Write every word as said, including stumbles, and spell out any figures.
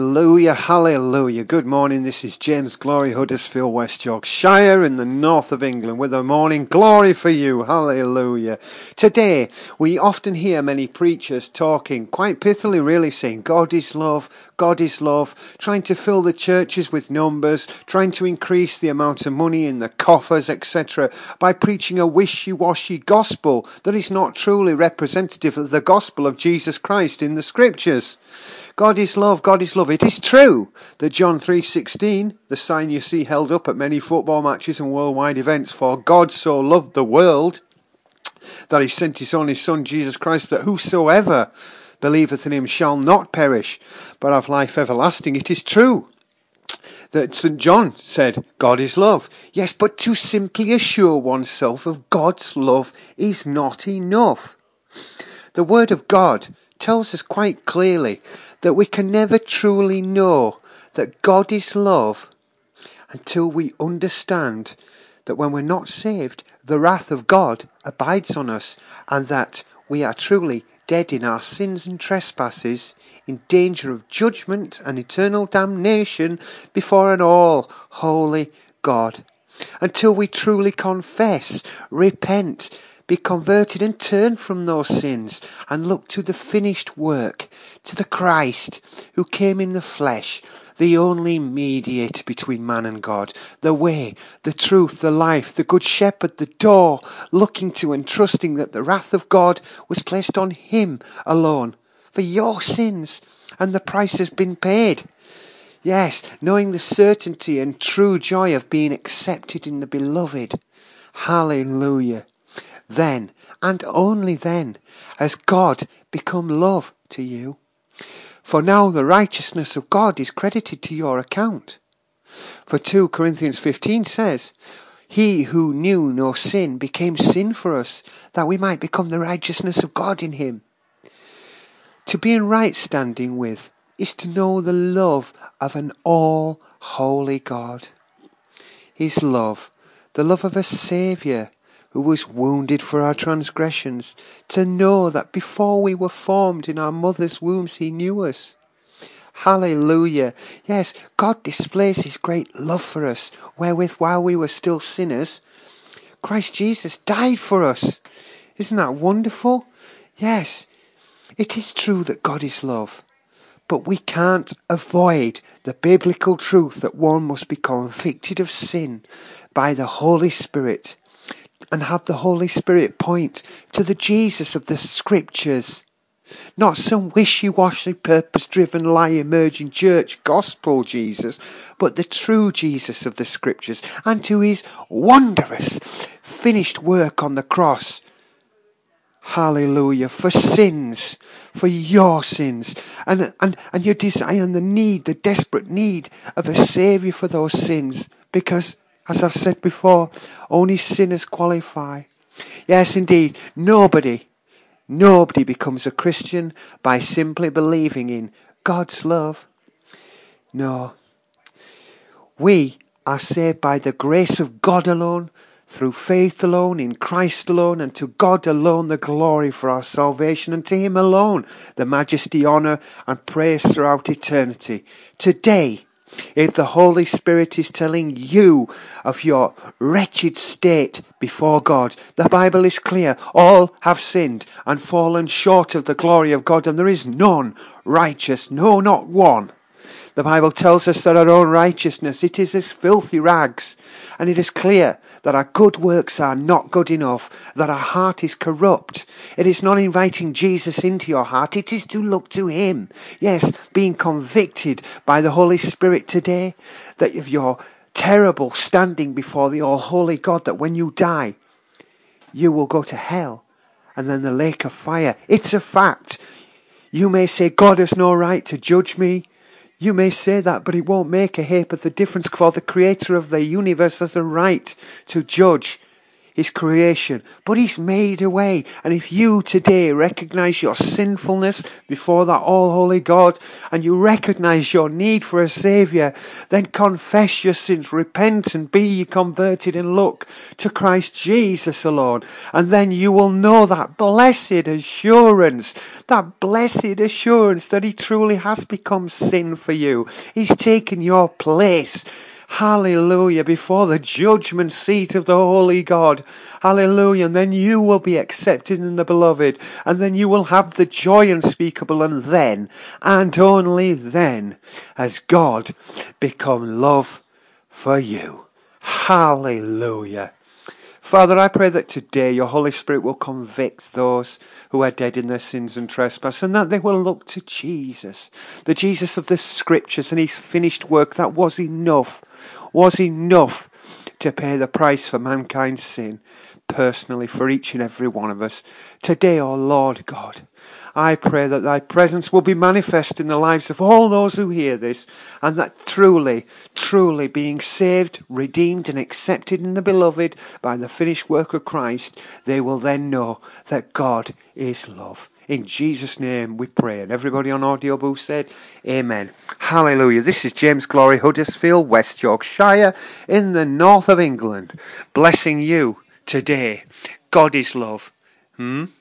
Hallelujah, hallelujah. Good morning, this is James Glory, Huddersfield, West Yorkshire in the north of England with a morning glory for you, hallelujah. Today, we often hear many preachers talking quite pithily really saying God is love, God is love, trying to fill the churches with numbers, trying to increase the amount of money in the coffers, et cetera by preaching a wishy-washy gospel that is not truly representative of the gospel of Jesus Christ in the scriptures. God is love, God is love. It is true that John three sixteen, the sign you see held up at many football matches and worldwide events, for God so loved the world that he sent his only Son, Jesus Christ, that whosoever believeth in him shall not perish, but have life everlasting. It is true that Saint John said, God is love. Yes, but to simply assure oneself of God's love is not enough. The Word of God tells us quite clearly that we can never truly know that God is love until we understand that when we're not saved, the wrath of God abides on us, and that we are truly dead in our sins and trespasses, in danger of judgment and eternal damnation before an all-holy God. Until we truly confess, repent, be converted and turn from those sins and look to the finished work, to the Christ who came in the flesh, the only mediator between man and God, the way, the truth, the life, the good shepherd, the door, looking to and trusting that the wrath of God was placed on him alone for your sins, and the price has been paid. Yes, knowing the certainty and true joy of being accepted in the beloved. Hallelujah. Then, and only then, has God become love to you. For now the righteousness of God is credited to your account. For two Corinthians fifteen says, He who knew no sin became sin for us, that we might become the righteousness of God in him. To be in right standing with is to know the love of an all-holy God. His love, the love of a Saviour, who was wounded for our transgressions, to know that before we were formed in our mother's wombs he knew us. Hallelujah. Yes, God displays his great love for us, wherewith while we were still sinners, Christ Jesus died for us. Isn't that wonderful? Yes, it is true that God is love, but we can't avoid the biblical truth that one must be convicted of sin by the Holy Spirit, and have the Holy Spirit point to the Jesus of the Scriptures. Not some wishy-washy, purpose-driven, lie-emerging church gospel Jesus, but the true Jesus of the Scriptures, and to his wondrous finished work on the cross. Hallelujah. For sins, for your sins, and, and, and your desire and the need, the desperate need of a Saviour for those sins, because as I've said before, only sinners qualify. Yes, indeed, nobody, nobody becomes a Christian by simply believing in God's love. No. We are saved by the grace of God alone, through faith alone, in Christ alone, and to God alone the glory for our salvation, and to him alone the majesty, honour, and praise throughout eternity. Today, if the Holy Spirit is telling you of your wretched state before God, the Bible is clear. All have sinned and fallen short of the glory of God, and there is none righteous, no, not one. The Bible tells us that our own righteousness, it is as filthy rags. And it is clear that our good works are not good enough, that our heart is corrupt. It is not inviting Jesus into your heart, it is to look to him. Yes, being convicted by the Holy Spirit today, that of your terrible standing before the all-holy God, that when you die, you will go to hell and then the lake of fire. It's a fact. You may say, God has no right to judge me. You may say that, but it won't make a heap of the difference, for the creator of the universe has a right to judge his creation, but he's made a way. And if you today recognize your sinfulness before that all-holy God, and you recognize your need for a Saviour, then confess your sins, repent and be ye converted, and look to Christ Jesus alone. And then you will know that blessed assurance, that blessed assurance that he truly has become sin for you. He's taken your place. Hallelujah, before the judgment seat of the holy God. Hallelujah. And then you will be accepted in the beloved. And then you will have the joy unspeakable. And then, and only then, has God become love for you. Hallelujah. Father, I pray that today your Holy Spirit will convict those who are dead in their sins and trespass, and that they will look to Jesus, the Jesus of the Scriptures and his finished work that was enough, was enough to pay the price for mankind's sin, personally for each and every one of us. Today, O Lord God, I pray that thy presence will be manifest in the lives of all those who hear this, and that truly, truly being saved, redeemed and accepted in the beloved by the finished work of Christ, they will then know that God is love. In Jesus' name we pray. And everybody on Audio Booth said, Amen. Hallelujah. This is James Glory, Huddersfield, West Yorkshire, in the north of England, blessing you today. God is love. Hmm?